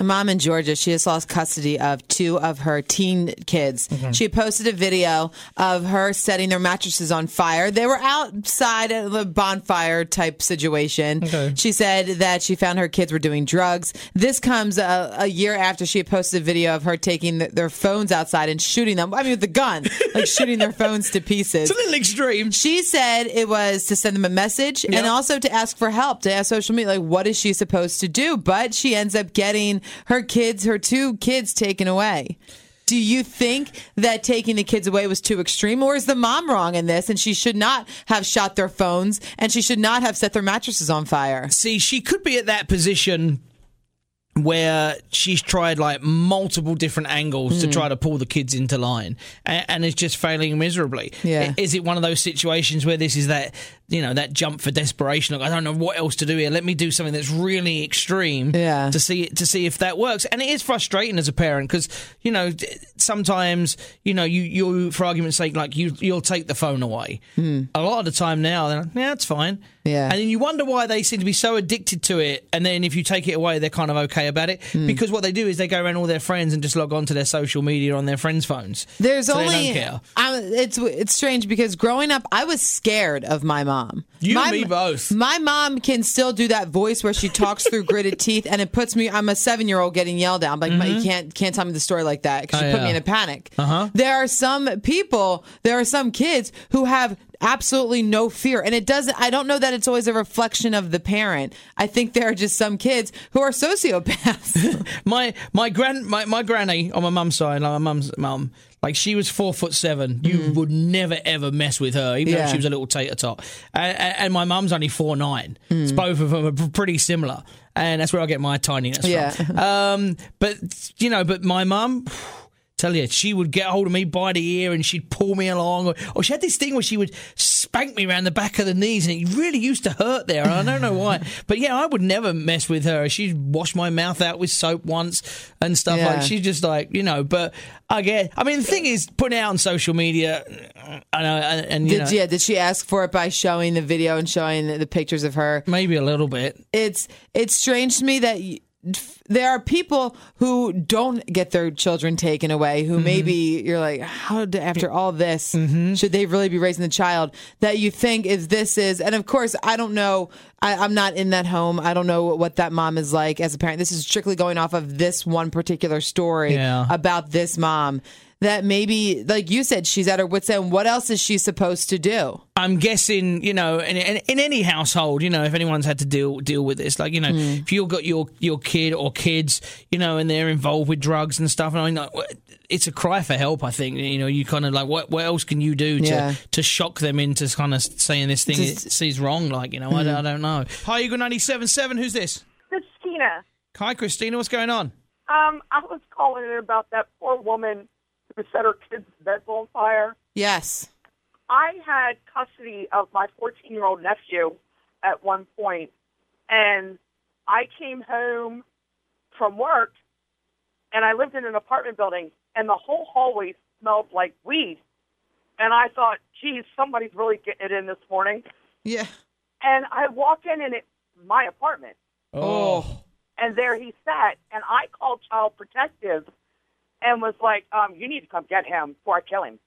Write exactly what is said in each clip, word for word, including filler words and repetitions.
A mom in Georgia, she has lost custody of two of her teen kids. Mm-hmm. She posted a video of her setting their mattresses on fire. They were outside at a bonfire type situation. Okay. She said that she found her kids were doing drugs. This comes a, a year after she had posted a video of her taking the, their phones outside and shooting them. I mean, with a gun, like shooting their phones to pieces. It's a little extreme. She said it was to send them a message yep. and also to ask for help, to ask social media, like, what is she supposed to do? But she ends up getting her kids, her two kids taken away. Do you think that taking the kids away was too extreme, or is the mom wrong in this and she should not have shot their phones and she should not have set their mattresses on fire? See, she could be at that position where she's tried like multiple different angles mm. to try to pull the kids into line and, and is just failing miserably. Yeah. Is it one of those situations where this is that, you know, that jump for desperation? Like, I don't know what else to do here. Let me do something that's really extreme yeah. to see to see if that works. And it is frustrating as a parent because, you know, sometimes, you know, you, you for argument's sake, like you, you'll take the phone away. Mm. A lot of the time now, they're like, yeah, it's fine. Yeah. And then you wonder why they seem to be so addicted to it. And then if you take it away, they're kind of okay about it. Mm. Because what they do is they go around all their friends and just log on to their social media on their friends' phones. There's so only... They don't care. I, it's, it's strange because growing up, I was scared of my mom. You my, and me both. My mom can still do that voice where she talks through gritted teeth, and it puts me... I'm a seven-year-old getting yelled at. I'm like, mm-hmm. you can't, can't tell me the story like that because oh, you put yeah. me in a panic. Uh-huh. There are some people, there are some kids who have... absolutely no fear. And it doesn't, I don't know that it's always a reflection of the parent. I think there are just some kids who are sociopaths. my my grand my, my granny on my mum's side, like my mum's mum, like she was four foot seven. You mm. would never ever mess with her, even yeah. though she was a little tater tot. And, and my mum's only four nine. Mm. So both of them are pretty similar. And that's where I get my tininess yeah. from. Um, but, you know, but my mum... Tell you, she would get hold of me by the ear and she'd pull me along. Or, or she had this thing where she would spank me around the back of the knees, and it really used to hurt there. I don't know why. But yeah, I would never mess with her. She'd wash my mouth out with soap once and stuff yeah. like she's just like, you know, but I get, I mean, the thing is, putting it out on social media, I know, and, and you did, know. Yeah, did she ask for it by showing the video and showing the, the pictures of her? Maybe a little bit. It's, it's strange to me that... You, there are people who don't get their children taken away, who mm-hmm. maybe you're like, how do, after all this, mm-hmm. should they really be raising the child? That you think is this is, and of course, I don't know, I, I'm not in that home. I don't know what that mom is like as a parent. This is strictly going off of this one particular story yeah. about this mom. That maybe, like you said, she's at her wit's end. What else is she supposed to do? I'm guessing, you know, in, in, in any household, you know, if anyone's had to deal deal with this, like, you know, mm. if you've got your, your kid or kids, you know, and they're involved with drugs and stuff, and I know it's a cry for help, I think. You know, you kind of like, what what else can you do to, yeah. to shock them into kind of saying this thing Just, is wrong? Like, you know, mm. I, don't, I don't know. Hi, Eagle ninety-seven point seven. Who's this? Christina. Hi, Christina. What's going on? Um, I was calling in about that poor woman who set her kids' beds on fire. Yes. I had custody of my fourteen-year-old nephew at one point, and I came home from work, and I lived in an apartment building, and the whole hallway smelled like weed. And I thought, geez, somebody's really getting it in this morning. Yeah. And I walk in, and it's my apartment. Oh. And there he sat, and I called Child Protective and was like, um, you need to come get him before I kill him.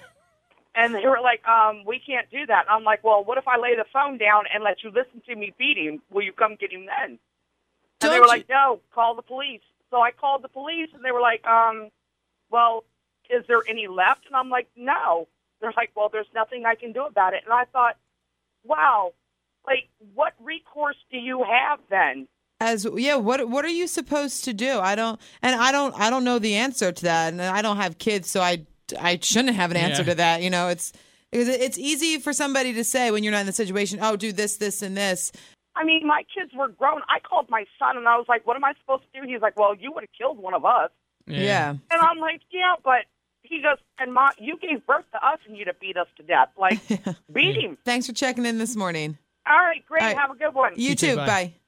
And they were like, um, we can't do that. And I'm like, well, what if I lay the phone down and let you listen to me beat him? Will you come get him then? And Don't they were you- like, no, call the police. So I called the police, and they were like, um, well, is there any left? And I'm like, no. They're like, well, there's nothing I can do about it. And I thought, wow, like, what recourse do you have then? As yeah, what what are you supposed to do? I don't, and I don't, I don't know the answer to that, and I don't have kids, so I, I shouldn't have an answer yeah. to that. You know, it's because it's easy for somebody to say when you're not in the situation. Oh, do this, this, and this. I mean, my kids were grown. I called my son, and I was like, what am I supposed to do? He's like, well, you would have killed one of us. Yeah. yeah. And I'm like, yeah, but he goes, and Ma, you gave birth to us, and you'd have beat us to death. Like, beat him. Thanks for checking in this morning. All right, great. All right. Have a good one. You, You too. too. Bye. Bye.